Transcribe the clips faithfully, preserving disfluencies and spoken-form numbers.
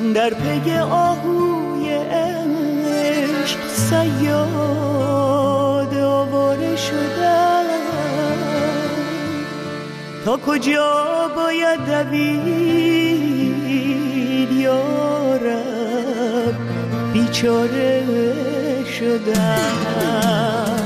در پی آهوی عشق صیاد آواره شدم. تا کجا باید دوید یارب بیچاره شدم.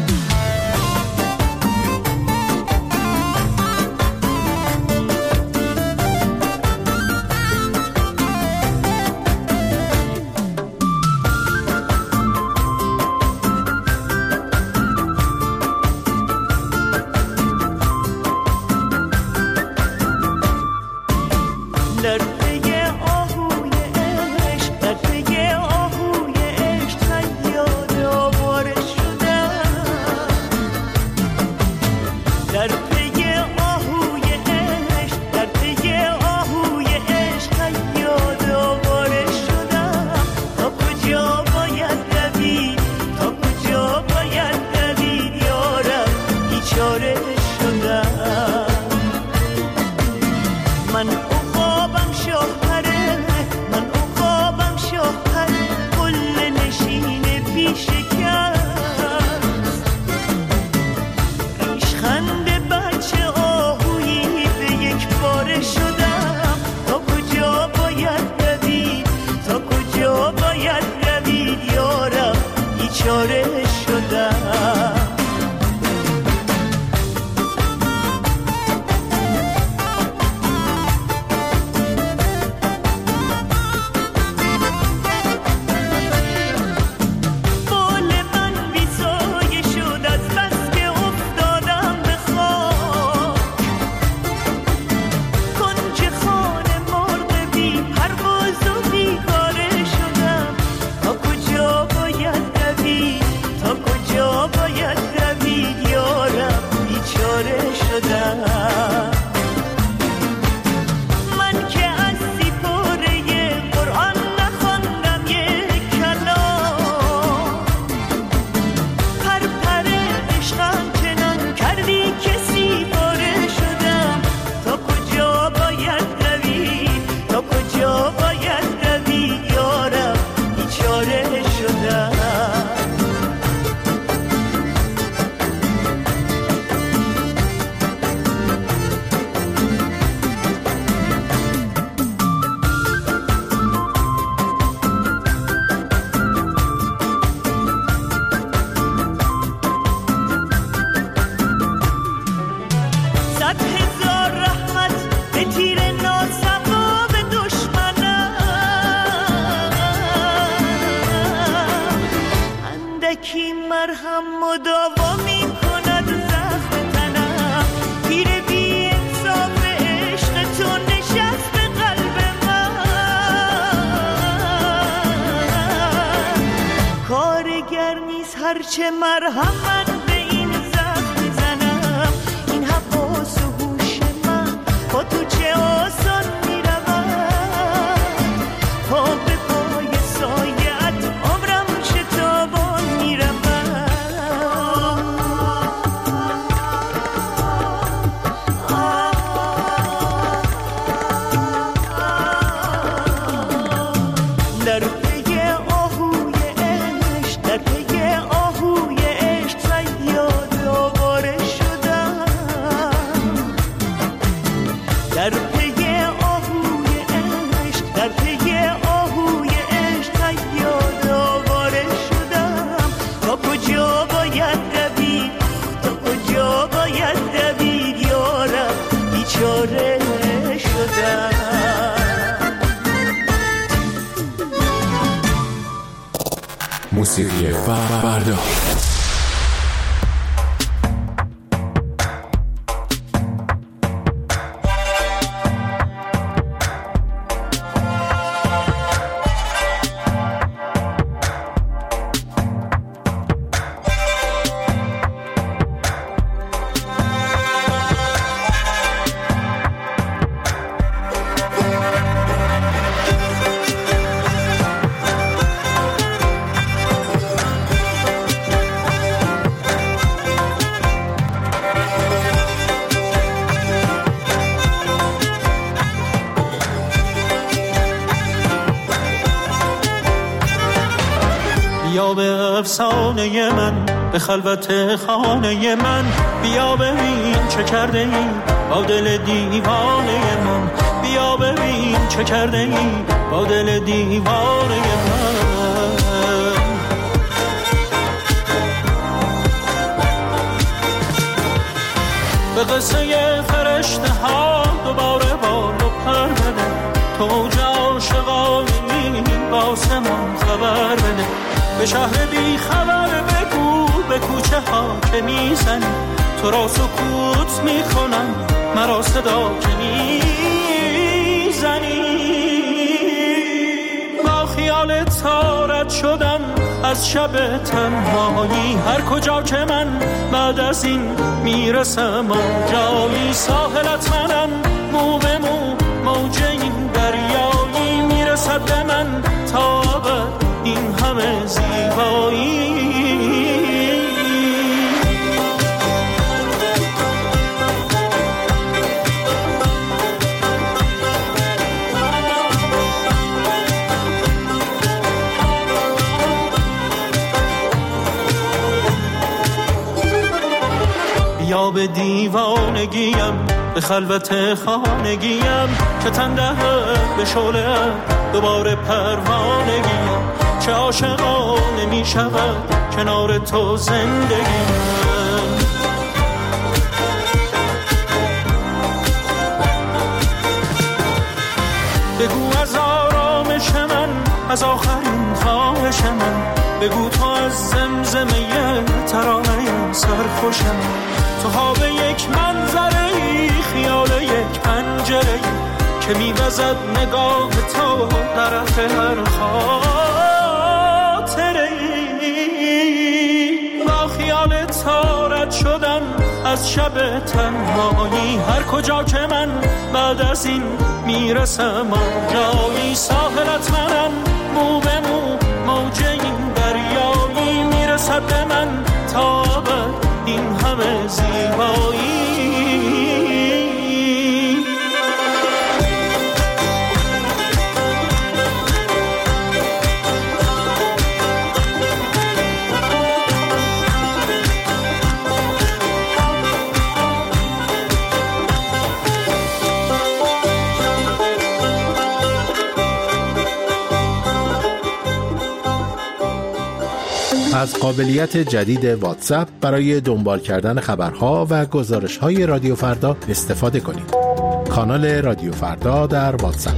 هرچه مرهم من به این زخم بزنم، این حواس و هوش من با تو چه آسان میروم. پا به پای سایت عمرم شتابان میروم. در پی آهوی عشق، در پی در پی آهوی عشق، در پی آهوی عشق صیاد آواره شدم. تا کجا باید دوید، تا کجا باید دوید یارم بیچاره شدم. موسیقی فردا بیا به افسانه من، به خلوت خانه من، بیا ببین چه کرده ای با دل دیوانه من، بیا ببین چه کرده ای با دل دیوانه من. به قصه فرشته ها دوباره بال و پر بده، تو عاشقانی باسمان خبر بده، به شهر بی خبر بگو به کوچه ها که میزنی، تو را سکوت میکنم مرا صدا که میزنی. با خیال تارت شدم از شب تنهایی، هر کجا که من بعد از این میرسم آنجایی، ساحلت منم مو به مو موج این دریایی، میرسد به من تا ابد این همه زیبایی. یا به دیوانگیم به خلوت خانگیم، که تن دهد به شعله دوباره پروانگیم، چه عاشقانه می شود کنار تو زندگیم. بگو از آرامش من، از آخرین خواهش من، بگو تو از زمزمه ترانه سرخوشم، تو ها به یک منظره خیال یک پنجره که میوزد نگاه تو طرف هر خاطره. با خیال تارت شدم از شب تنهایی، هر کجا که من بعد از این میرسم آنجایی، ساحلت منم مو به مو موج این دریایی، میرسد به من تا ابد این همه زیبایی. از قابلیت جدید واتساپ برای دنبال کردن خبرها و گزارش‌های رادیو فردا استفاده کنید. کانال رادیو فردا در واتساپ.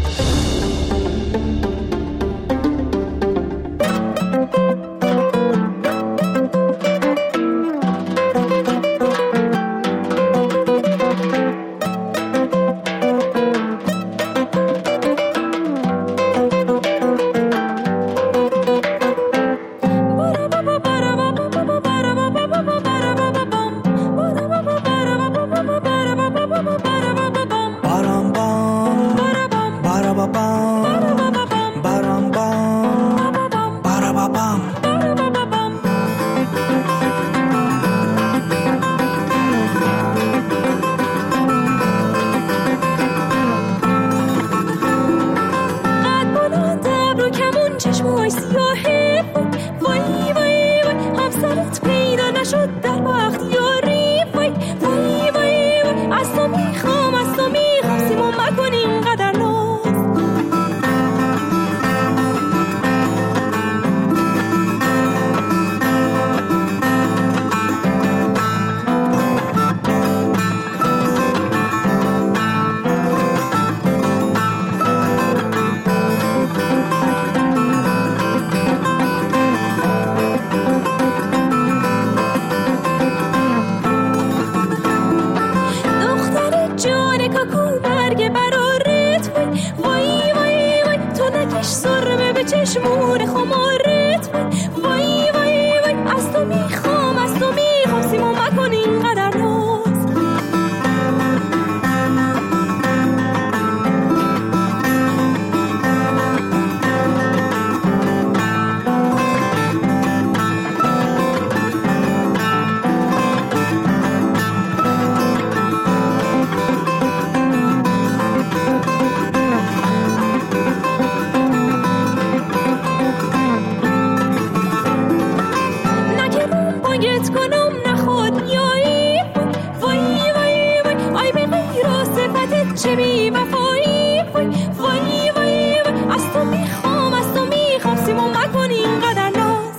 چه بی وفایی، وای وای وای از تو میخوام از تو میخوام سیمون مکنی اینقدر ناز.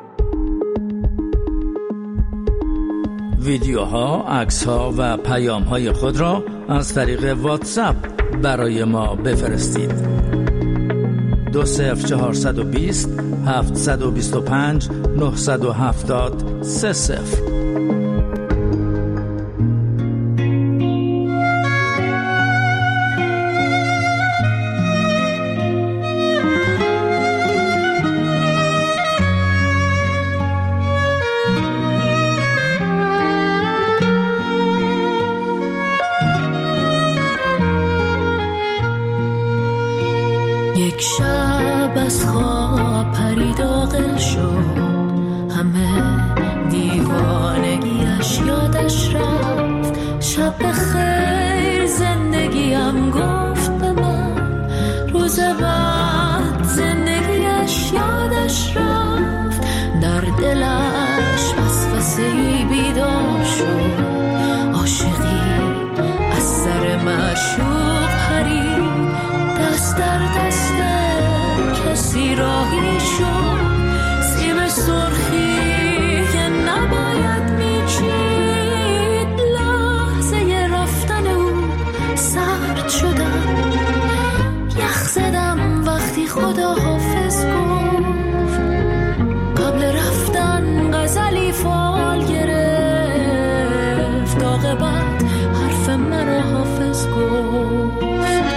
ویدیوها، عکس‌ها و پیام‌های خود را از طریق واتساپ برای ما بفرستید. دو صفر چهارصد و بیست هفتصد و بیست و پنج نهصد و هفتاد سه صفر. یک شب از خواب پرید عاقل شد، همه دیوانگیش یادش رفت. شب خیر زندگیم گفت به من، روز بعد زندگیش یادش رفت. در دلش وسوسه‌ای بیدار شد، عاشقی از سر معشوق پرید. دست در دست کسی راهی شد، سیب سرخی که نباید میچید. لحظه رفتن او سرد شدم، یخ زدم وقتی خدا حافظ گفت. قبل رفتن غزلی فال گرفت، عاقبت حرف مرا حافظ گفت.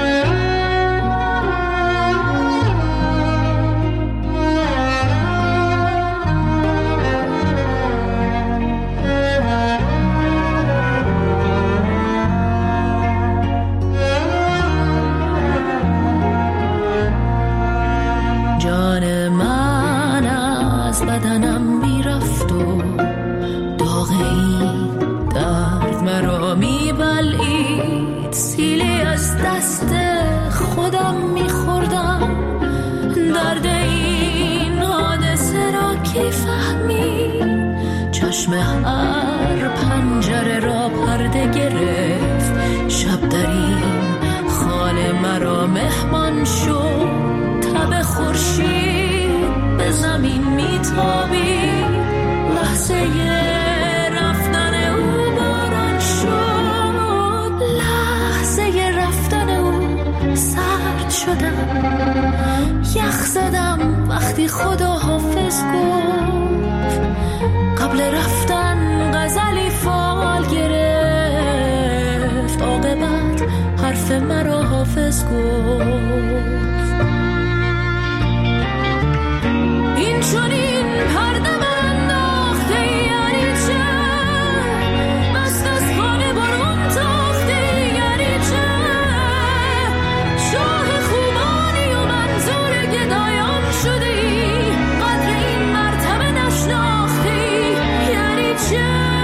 بدنم میرفت و داغ این درد مرا میبلید. سیلی از دست خودم میخوردم، درد این حادثه را کی فهمید. چشم هر پنجره را پرده گرفت، شب در این خانه مرا مهمان شد. تب خورشید به زمین میتابید، لحظه رفتن او باران شد. لحظه رفتن او سرد شدم، یخ زدم وقتی خدا حافظ گفت. قبل رفتن غزلی فال گرفت، عاقبت حرف مرا حافظ گفت. این چون این پرده من انداخته یعنی چه، مست از خانه برون تاخته یعنی چه. شاه خوبانی و منظور گدایان شدی، قدر این مرتبه نشناختی یعنی چه.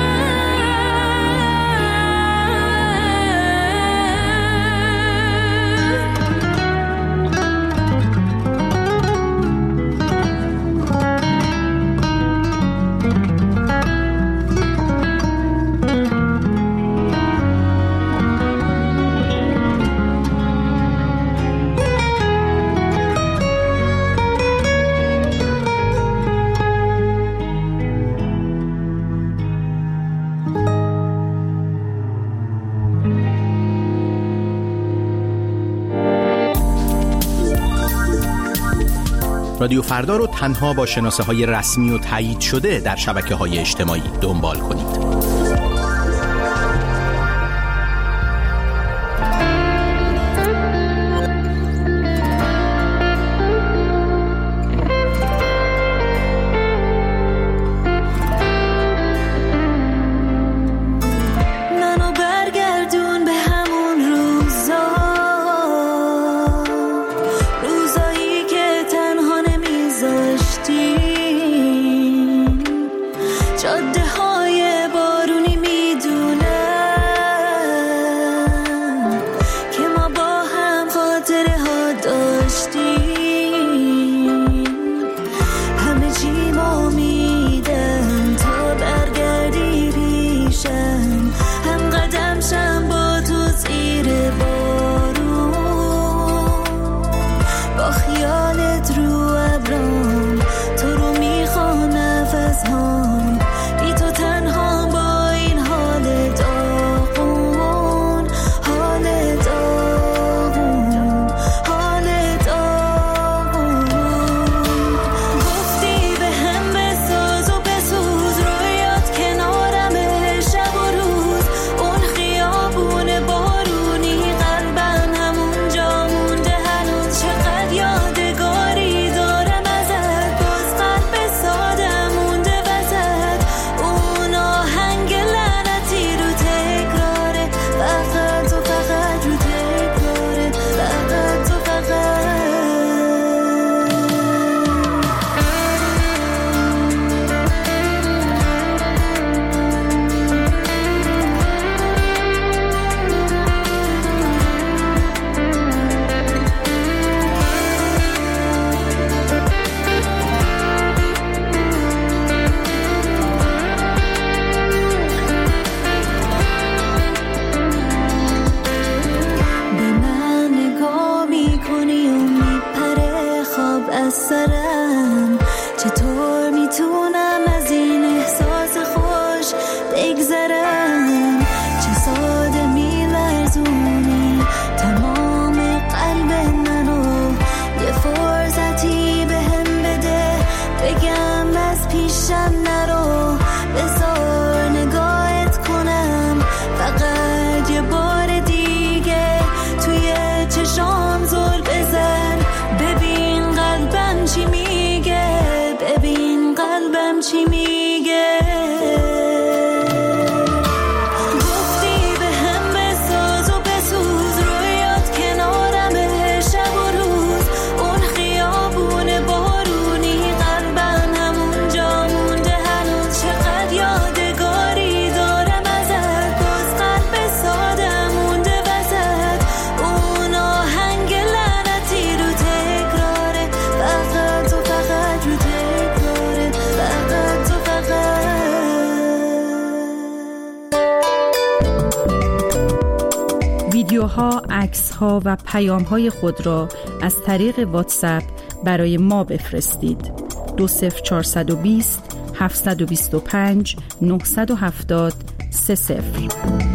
رادیو فردا رو تنها با شناسه‌های رسمی و تایید شده در شبکه‌های اجتماعی دنبال کنید. جاده های با ها و پیام های خود را از طریق واتساپ برای ما بفرستید. دو صفر چهارصد و بیست هفتصد و بیست و پنج نهصد و هفتاد سه صفر.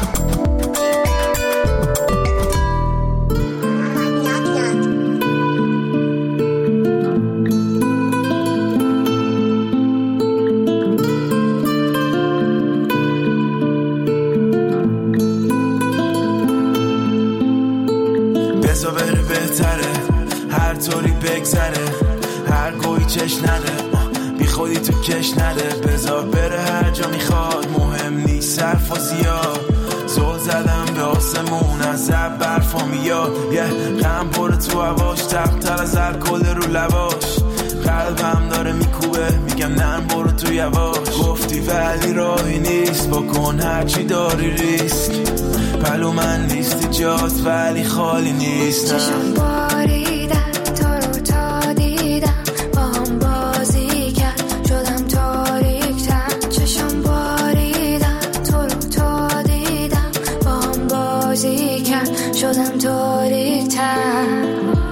بزا بره بهتره، هر طوری بگذره، هر گویی چش نده، بی خودی تو کش نده. بزا بره هر جا میخواد، مهم نیست صرف و زیاد. زل زدم به آسمون از زب برفا میاد، یه غم پره تو هواش، تختر از الکل رو لباش. قلبم داره میکوبه، میگم نرم برو تو یواش. گفتی ولی راهی نیست، بکن هرچی داری ریسک. پلو من نیستی جاست ولی خالی نیست. چشم باریدن تو رو تا دیدم، با هم بازی کرد شدم تاریک‌تر. چشم باریدن تو رو تا دیدم، با هم بازی کرد شدم تاریک‌تر.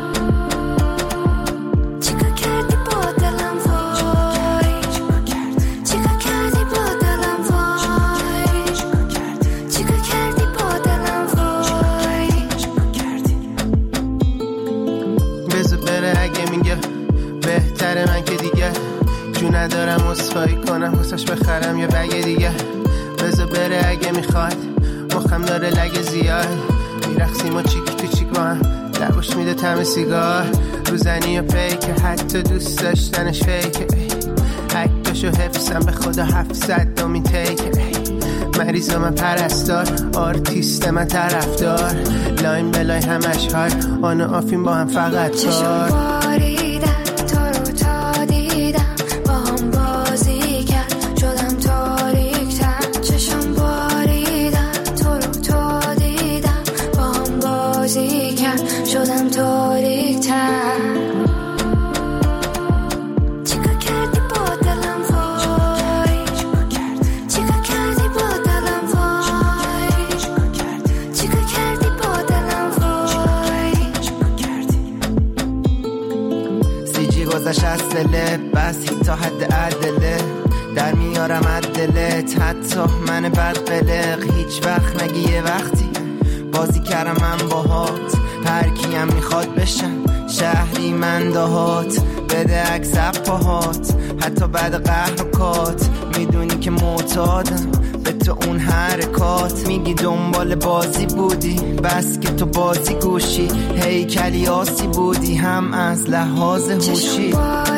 من که دیگه جو ندارم اصفایی کنم، واسش بخرم یه بگه دیگه. بذار بره اگه میخواد، مخم داره لگه زیاد. میرخسیم و چیک تو چیک با هم، لباش میده طعم سیگار. روزنی و پیکه، حتی دوست داشتنش فیکه. عکسشو حفظم به خدا هفتصد دومین تیکه. مریض من پرستار، آرتیست من طرفدار. لاین بلای همش های آن و آفین با هم فقط کار. شدم تاریک‌تر. چیکار کردی با دلم وای، چیکار کردی با دلم وای، چیکار کردی با دلم وای. سی جی گذشت از دلت، بس تا حد عدله. در میارم عدلت، حتی من بد قلق. هیچ وقت نگی یه وقتی بازی کردم من باهات. هر کیم میخواد بشم شهری من دهات. بده عکس پاهات، حتی بعد قهر و کات. میدونی که معتادم به تو اون حرکات. میگی دنبال بازی بودی، بس که تو بازی گوشی. هیکلی آسی بودی هم از لحاظ هوشی.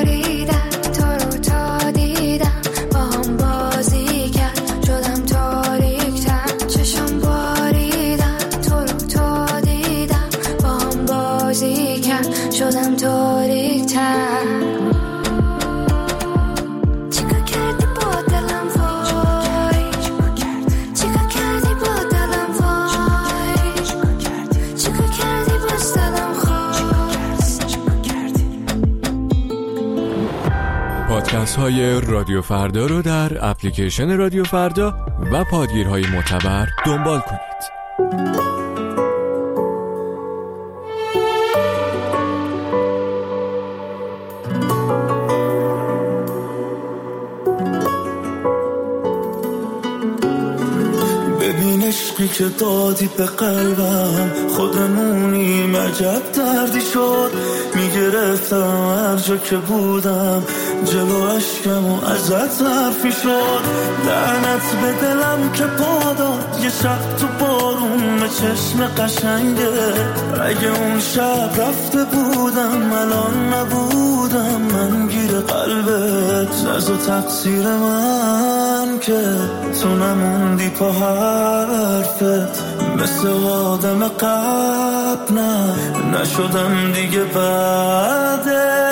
شدم تاریک‌تر. چیکار کردی با دلم وای، چیکار کردی با دلم وای، چیکار کردی باز دلم خواست. پادکست های رادیو فردا رو در اپلیکیشن رادیو فردا و پادگیرهای معتبر دنبال کنید. عشقی که دادی به قلبم، خودمونی عجب دردی شد. میگرفتم هر جا که بودم، جلو عشقم و ازت حرفی شد. لعنت به دلم که پاداد یه شب تو بارون به چشم قشنگه. اگه اون شب رفته بودم الان نبودم من گیر قلبت. نزا تقصیر من که تو نموندی پا حرفت. مثل آدم قبل نه نشدم دیگه بعدت.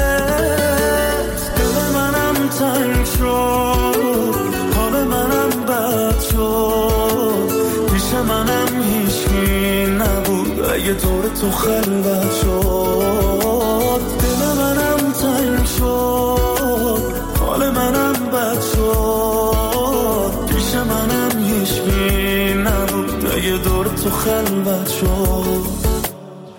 دل منم تنگ شد، حال منم بد شد. پیش منم هیچکی نبود اگه دور تو خلوت شد. دل منم تنگ شد، حال منم بد شد. پیش منم هیچکی نبود اگه دور تو خلوت شد.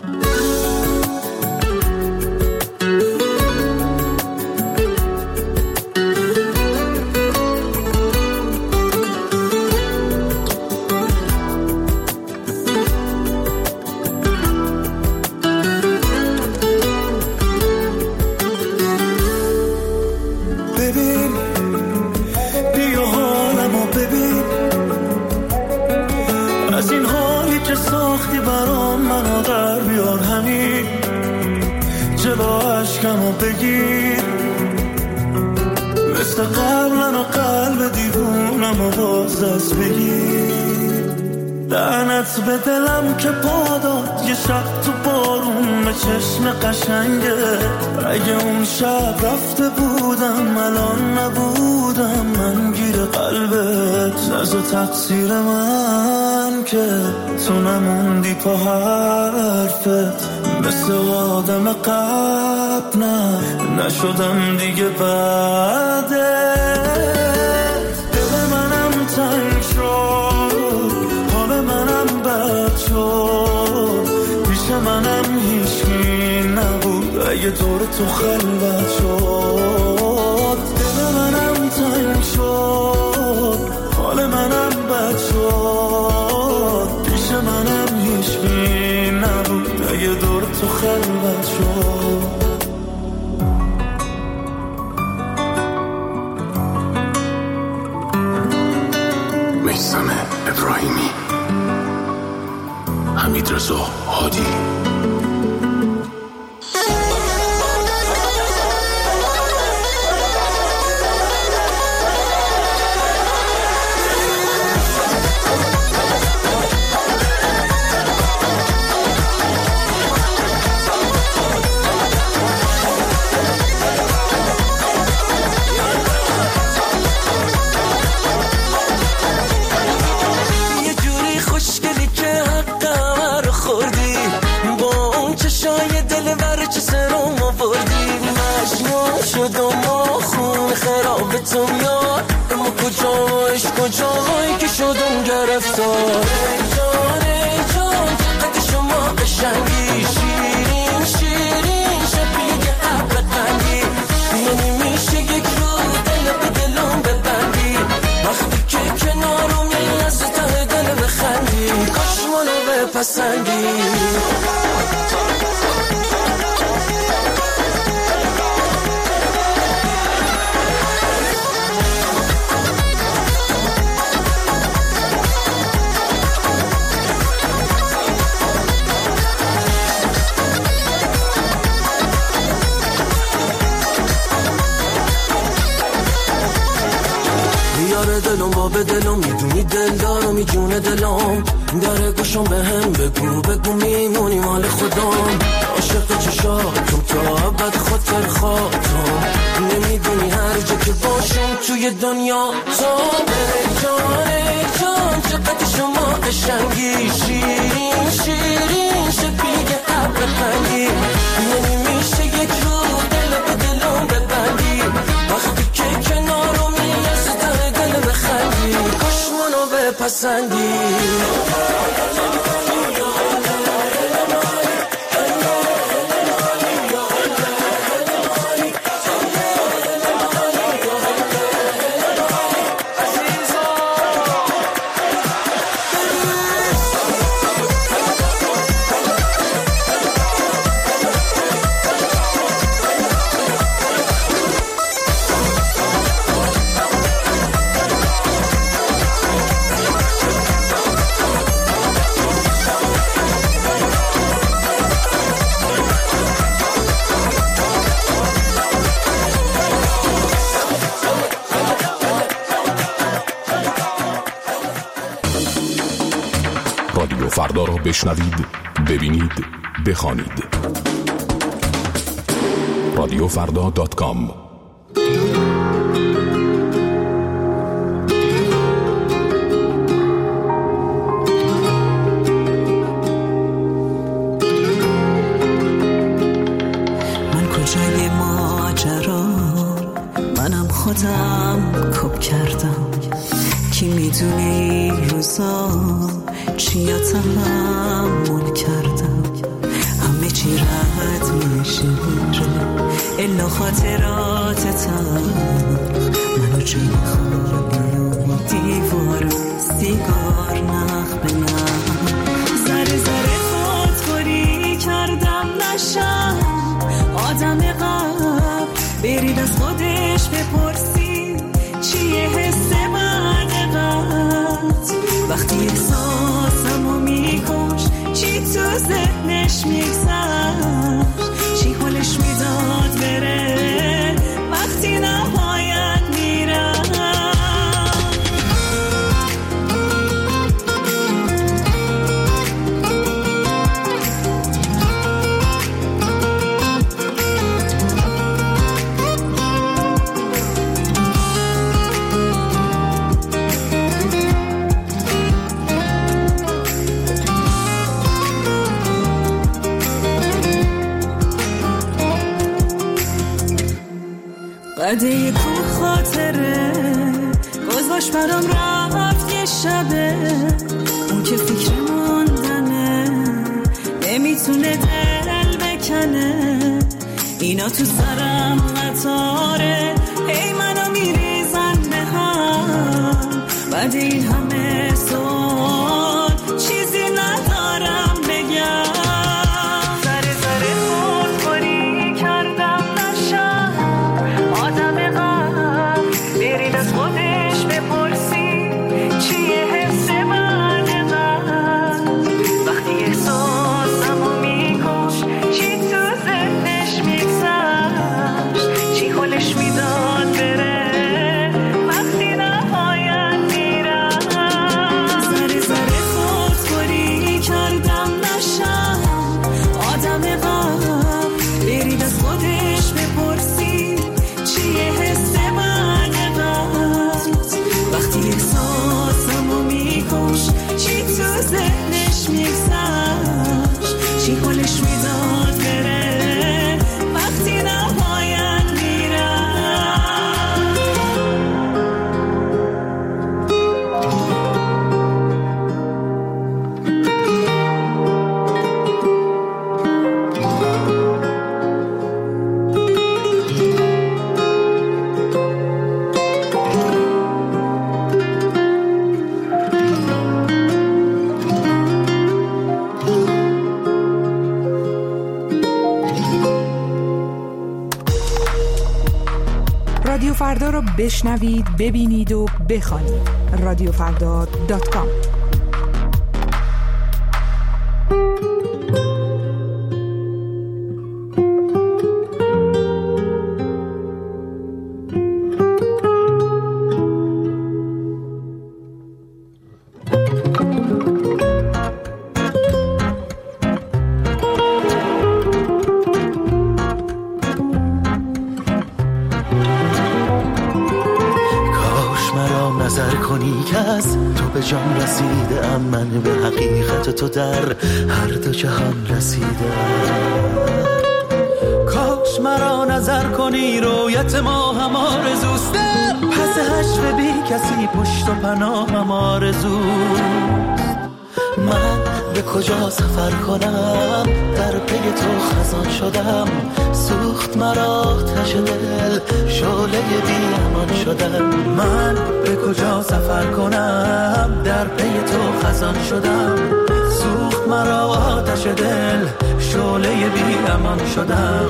در بیار همین جلو عشقمو بگیر، مثل قبلن و قلب دیوونم و باز دست بگیر. لعنت به دلم که پاداد یه شب تو بارون به چشم قشنگه. اگه اون شب رفته بودم الان نبودم من گیر قلبت. نزا تقصیر من که تو نموندی پا حرفت، مثل آدم قبل نه نشدم دیگه بعدت. دل منم تنگ شد، حال منم بد شد، پیش منم هیچکی نبود اگه دور تو خلوت شد. دل منم تنگ شد، حال منم بد شد، پیش منم هیچکی نبود اگه دور تو خلوت شد. میثم ابراهیمی، حمیدرضا هادی. کجایش کجایی که شدم گرفتار. ای جان ای جان چقدر شما قشنگی، شیرین شیرین شبیه حب قندی. یعنی میشه یک رو دل به دلم ببندی، وقتی که کنارم از ته دل بخندی. کاش منو بپسندی. دلم با به دلم میدونی دل دارم میجونه دلم. در گوشم به هم بگو بگو میمونی مال خودم. عاشق چشاتم تا ابد خاطر خاطرم. نمیدونی هر جا که باشم توی دنیا تو. ای جان ای جان چقدر شما قشنگی، شیرین شیرین شبیه حب قندی. نمیشه یک رو دل به دلم ببندی، وقتی که کنارم بخندی. کاش منو بپسندی. رادیو فردا را بشنوید، ببینید، بخوانید. رادیو فردا دات کام. من کجای ماجرا، منم خودم کپ کردم. کی میدونه این روزا چیا تحمل کردم. همه چی رد میشه الا خاطراتتم. منو جای خالی دیوار سیگار نخ به نخ. ذره ذره خودخوری کردم نشم آدم قبل. برید از خودش بپرسی چیه حس بعد قد. وقتی احساسمو میکش چی تو ذهنش ذهنش میگذشت چی حالش میداد بره وقتی نباید میرم. قده کو خاطره گذاشت برام رفت یه شبه اون که فکر موندنه نمیتونه دل بکنه اینا تو سرم قطاره هی منو میریزن به هم بعد این همه سال چیزی ندارم بگم. سر سر خود خوری کردم نشم آدم غم برید از خودش بپرسی چیه حس من غم وقتی احساسمو میکش چی تو ذهنش میگذشت چی حالش میداد بره وقتی نباید میرم. سر سر خود خوری کردم نشم آدم غم برید از خودش بپرسی چیه حس من غم وقتی احساسمو میکش چی تو ذهنش میگذشت چی حالش میداد بره وقتی نباید میرم. رادیو فردا رو بشنوید، ببینید و بخوانید. رادیو فردا دات کام. جان رسیده ام من به حقیقت تو در هر دو جهان رسیده. کاش مرا نظر کنی رویت ما هم آرزوست پس حشر بی کسی پشت و پناه هم آرزوست. من به کجا سفر کنم در پی تو خزان شدم سوخت مرا آتش دل شعله بی امان شدم. من به کجا سفر کنم در پی تو خزان شدم سوخت مرا آتش دل شعله بی امان شدم.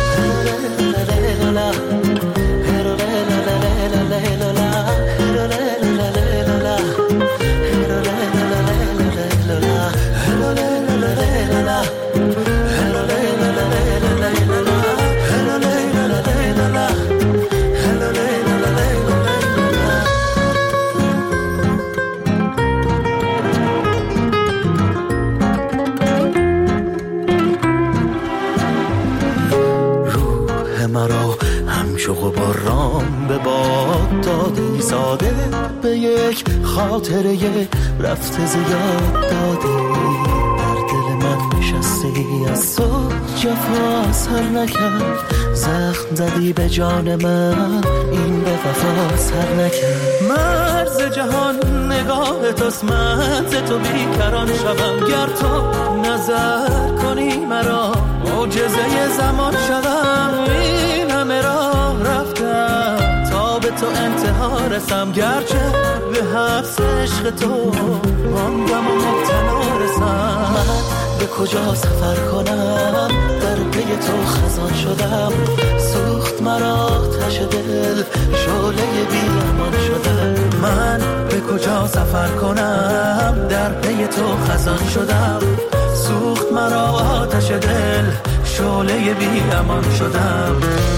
شوق باران به باد دادی ساده به یک خاطره رفته زیاد دادی در دل من نشستی از تو جفا سر نکرد زخم زدی به جان من این به وفا سر نکرد. مرز جهان نگاه توست من ز تو بیکران شدم گر تو نظر کنی مرا معجزه زمان شدم. این همه راه رفتم تا به تو انتها رسم گرچه به حبس عشق تو ماندم و مبتلا رسم. من به کجا سفر کنم در پی تو خزان شدم سوخت مرا آتش دل شعله بی امان شدم. من به کجا سفر کنم در پی تو خزان شدم سوخت مرا آتش دل، شعله بی امان شدم.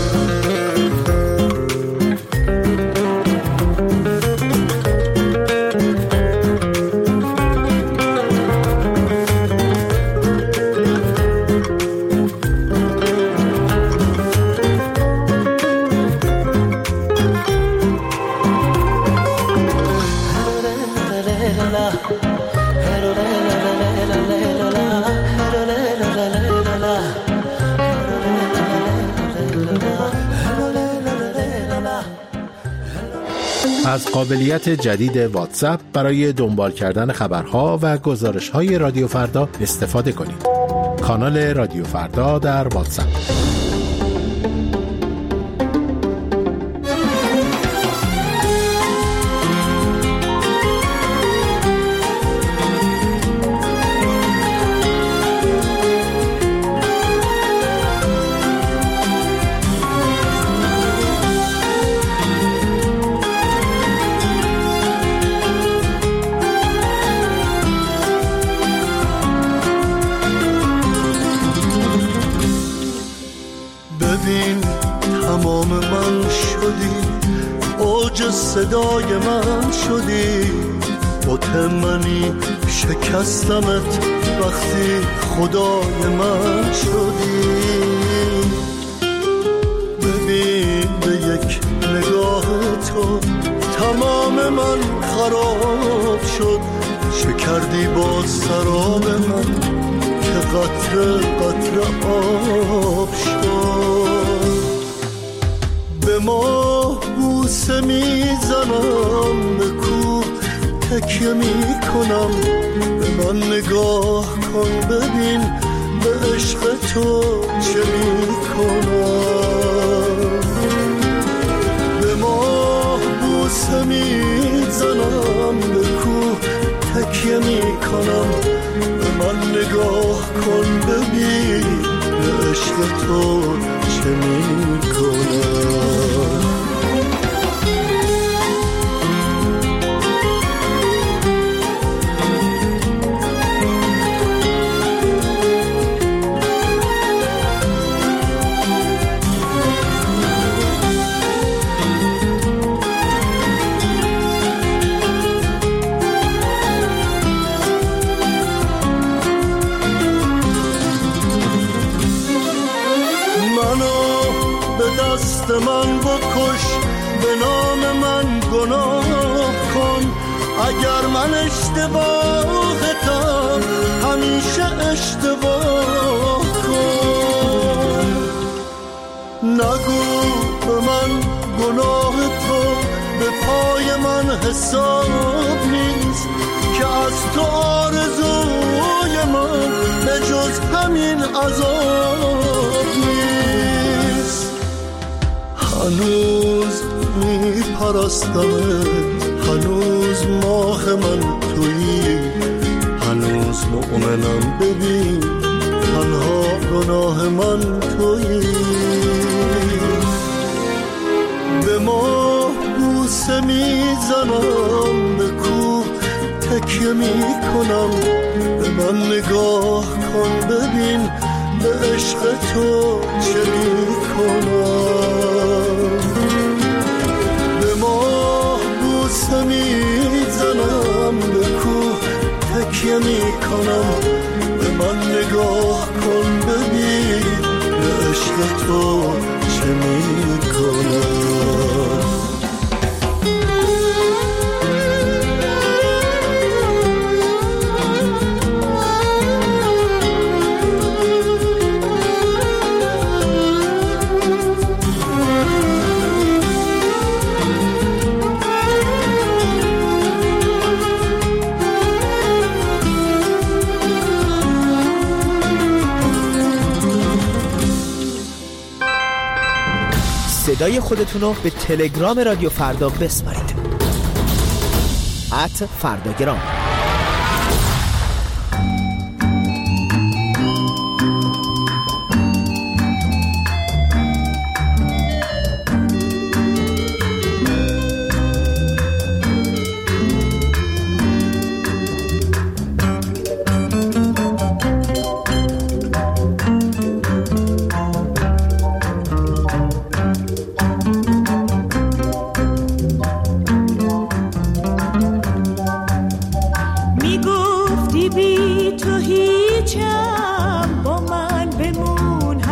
از قابلیت جدید واتساپ برای دنبال کردن خبرها و گزارش‌های رادیو فردا استفاده کنید. کانال رادیو فردا در واتساپ. صدای من شدی، مطمئنی شکستمت وقتی خدای من شدی. ببین به یک نگاه تو تمام من خراب شد، شکردی با سراب من که قطره قطره آب شد. به ما بوسه میزنم، به کوه تکیه میکنم، به من نگاه کن ببین به عشق تو چه میکنم. به ما بوسه میزنم، به کوه تکیه میکنم، به من نگاه کن ببین به عشق تو چه میکنم. من بکش، به نام من گناه کن، اگر من اشتباهتم همیشه اشتباه کن. نگو به من گناه تو به پای من حساب نیست، که از تو آرزوی من به جز همین عذاب نیست. هنوز می پرستمت، هنوز ماه من تویی، هنوز مؤمنم ببین تنها گناه من تویی. به ما بوسه می زنم، به کوه تکیه می کنم، به من نگاه کن ببین به عشق تو چه می کنم. به ما بوسه می زنم، به کوه تکیه می کنم، به من نگاه کن ببین به عشق تو چه می کنم. صدای خودتون رو به تلگرام رادیو فردا بسپارید. ات فرداگرام.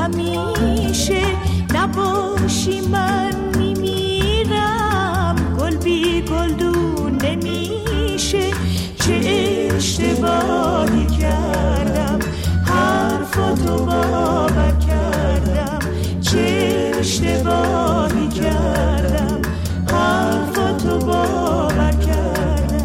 همیشه نباشی من میمیرم. گل بی گلدون نمیشه، چه اشتباهی کردم حرفاتو باور کردم، چه اشتباهی کردم حرفاتو باور کردم.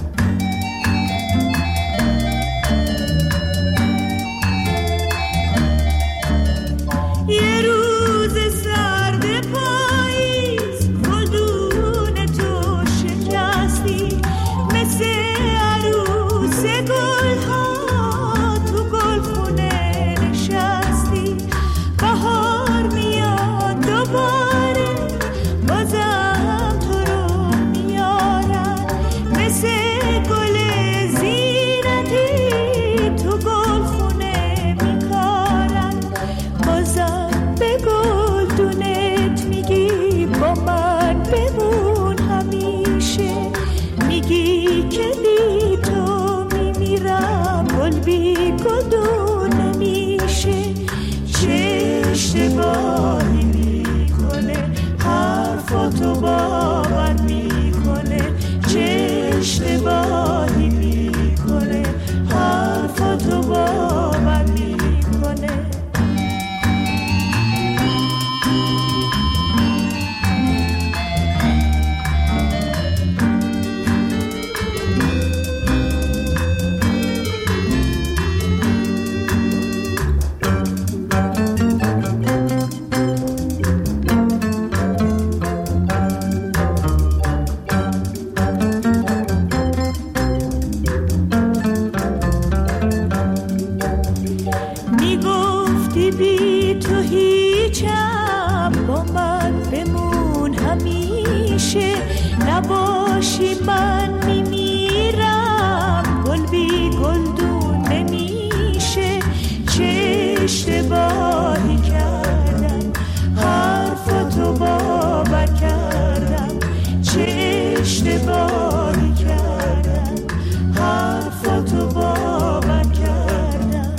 یه روز سرد پاییز گلدون تو شکستی، مثل عروس گلها تو گلخونه نشستی. بهار میاد دوباره بازم تو رو میارن، مثل گل زینتی تو گلخونه میکارن. بازم به گلدونت میگی با من بمون همیشه، میگی که بی تو میمیرم. گل بی گلدون نمیشه، چه اشتباهی میکنه حرفاتو باور میکنه، چه اشتباهی میکنه حرفاتو باور میکنه. میگفتی بی تو هیچم، با من بمون همیشه، نباشی من میمیرم. گل بی گلدون نمیشه، چه اشتباهی کردم حرفاتو باور کردم، چه اشتباهی کردم حرفاتو باور کردم.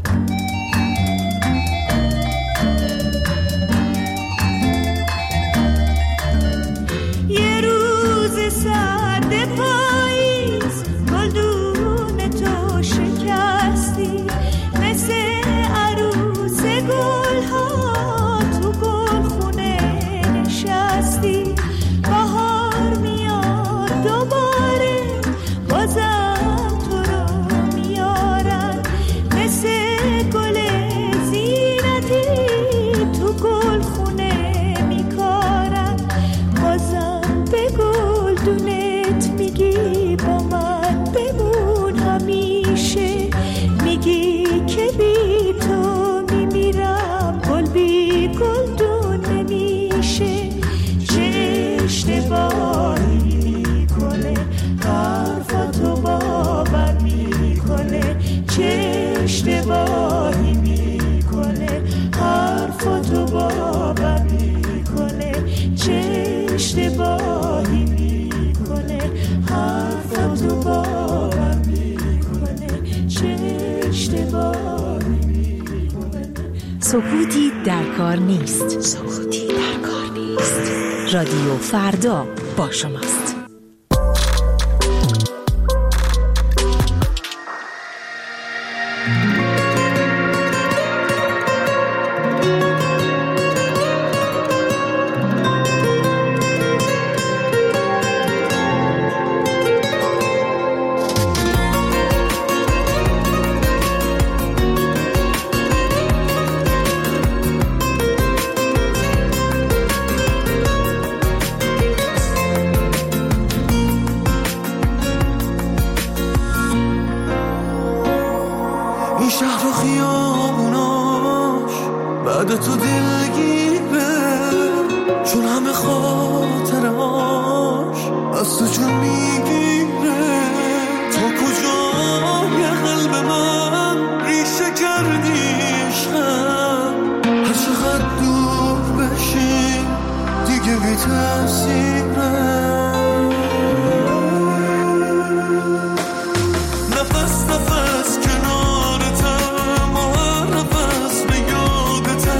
یه روز سرد پاییز گلدون تو شکستی، مثل عروس گلها تو گلخونه نشستی. بهار میاد دوباره بازم تو رو میارن، مثل گل زینتی تو گلخونه میکارن. بازم به گلدونت میگی با من بمون همیشه، میگی که بی تو میمیرم. گل بی گلدون نمیشه، چه اشتباهی میکنه حرفاتو باور میکنه، چه اشتباهی میکنه حرفاتو باور میکنه، چه اشتباهی میکنه حرفاتو باور میکنه، چه اشتباهی میکنه. سکوتی در کار نیست، سکوتی در کار نیست. رادیو فردا با شماست. شهر و خیابوناش بعد تو دلگیره، چون همه خاطرهاش از تو جون میگیره. تو کجای قلب من ریشه کردی عشقم، هر چقدر دور بشی دیگه بی تأثیره. نفس نفس کنارتم و هر نفس به یادتم،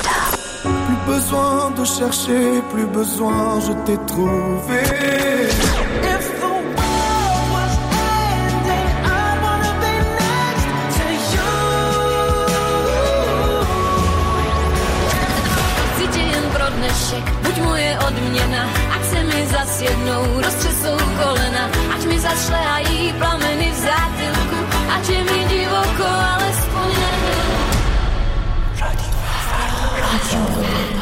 Plus besoin de chercher, plus besoin, je t'ai trouvé. If the world was ending, I wanna be next to you. Cíti jen pro dnešek, buď moje odměna, ať se mi zas jednou roztřesou kolena, ať mi zašlehají plameny v zátylku, ať je mi divoko, alespoň jen. Radio Farda.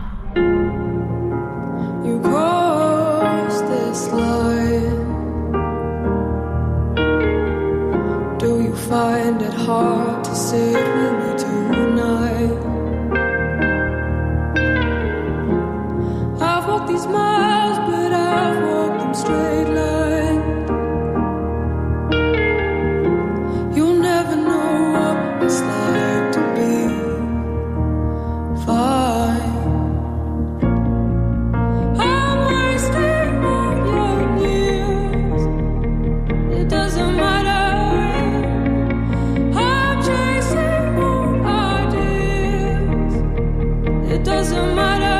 You cross this line. Do you find it hard to sit with me tonight? I've walked these miles, but I've walked them straight line. You'll never know what it's like to be fine. I'm wasting all your years. It doesn't matter. I'm chasing more ideas. It doesn't matter.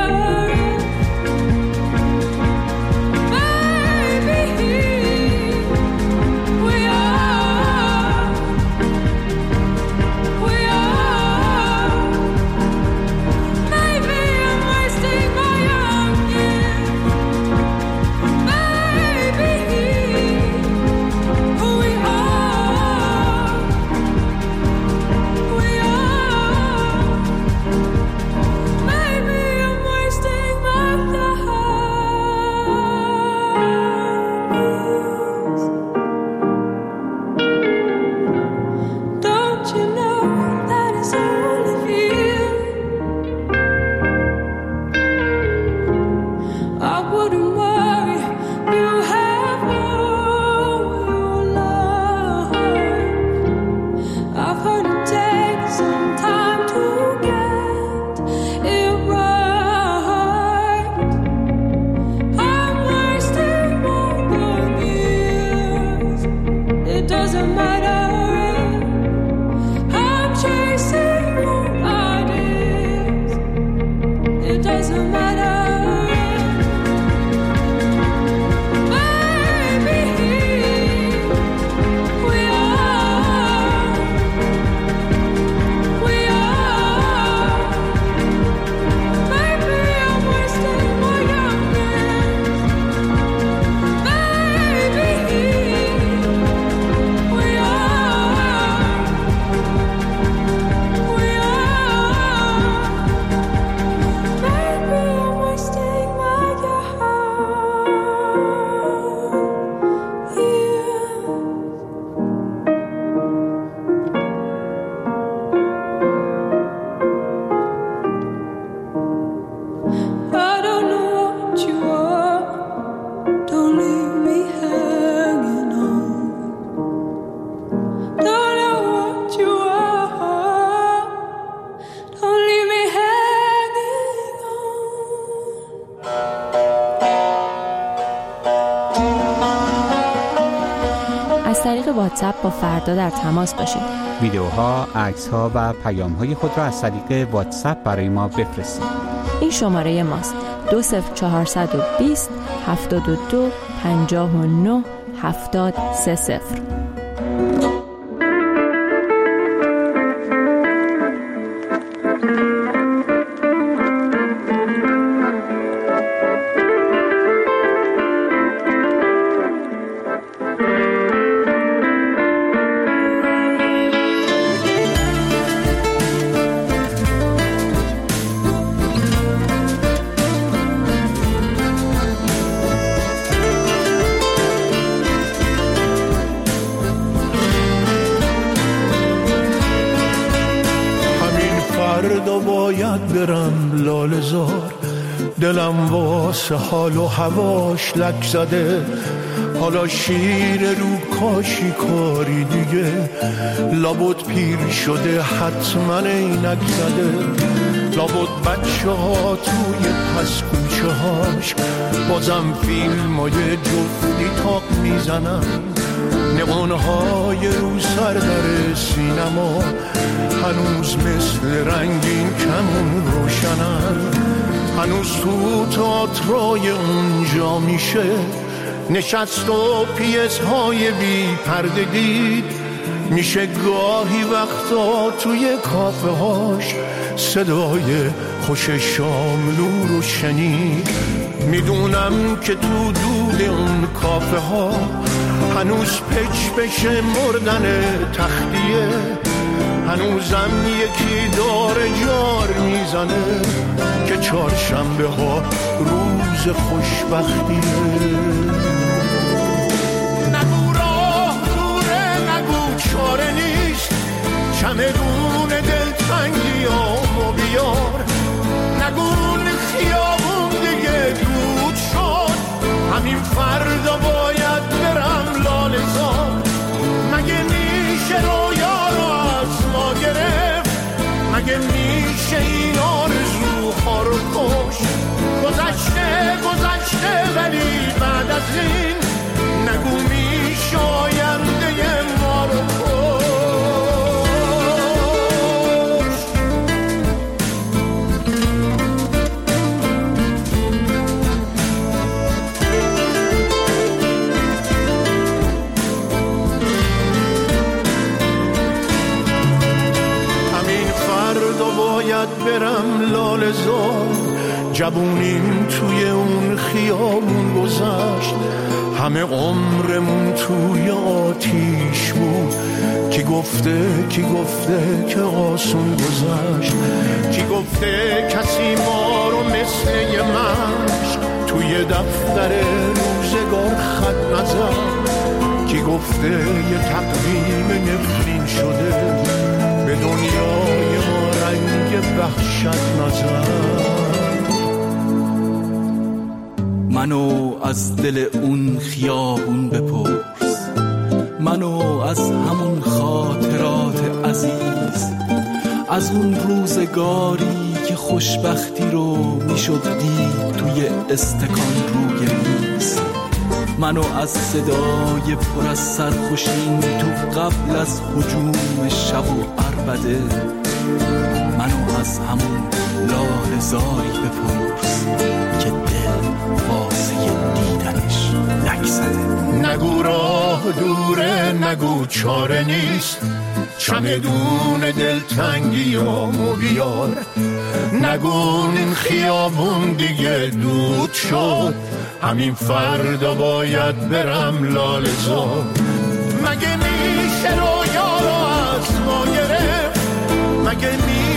از طریق واتساپ با فردا در تماس باشید. ویدیوها، عکس‌ها و پیام‌های خود را از طریق واتساپ برای ما بفرستید. این شماره ماست: دو صفر چهارصد و بیست هفتاد و دو پنجاه و نه هفتاد سه صفر. برم لاله زار، دلم واسه حال و هواش لک زده، حالا شیر رو کاشی کاری دیگه، لابد پیر شده حتما اینک زده، لابد بچه ها توی پس کوچه هاش بازم فیلم های جفتی تاق میزنن، نئونهای رو سر در سینما هنوز مثل رنگین کمون روشنن. هنوز تو تئاترای اونجا میشه نشست و پیس‌های بی پرده دید. میشه گاهی وقتا توی کافه هاش صدای خوش شاملو رو شنید. میدونم که تو دود اون کافه ها هنوز پچ بشه مردن تختیه. هنوزم یکی داره جار میزنه که چهارشنبه ها روز خوشبختیه. نگو راه دوره، نگو چاره نیست، چمدون دلتنگی آمو بیار. نگو خیابون دیگه دود شد، همین فردا باید برم لاله‌زار. مگه میشه رویا رو از ما گرفت؟ مگه میشه این آرزوها رو کشت؟ گذشته گذشته ولی بعد از این نگو میشه آینده ما رو کشت. باید برم لاله‌زار. جوونیم توی اون خیابون گذشت، همه عمرمون توی آتیش بود. کی گفته کی گفته که آسون گذشت؟ کی گفته کسی ما رو مثل یه مشق توی دفتر روزگار خط نزد؟ کی گفته یه تقویم نفرین شده به دنیای ما رنگ وحشت نزد؟ منو از دل اون خیابون بپرس، منو از همون خاطرات عزیز، از اون روزگاری که خوشبختی رو میشد دید توی استکان روی میز. منو از صدای پر از سرخوشین تو قبل از هجوم شب و عربده، منو از همون لاله‌زاری بپرس که دل واسه دیدنش لک زده. نگو راه دوره، نگو چاره نیست، چمدون دلتنگی آمو بیار. نگو این خیابون دیگه دود شد، همین فردا باید برم لاله‌زار. مگه میشه رویا رو از ما گرفت؟ مگه میشه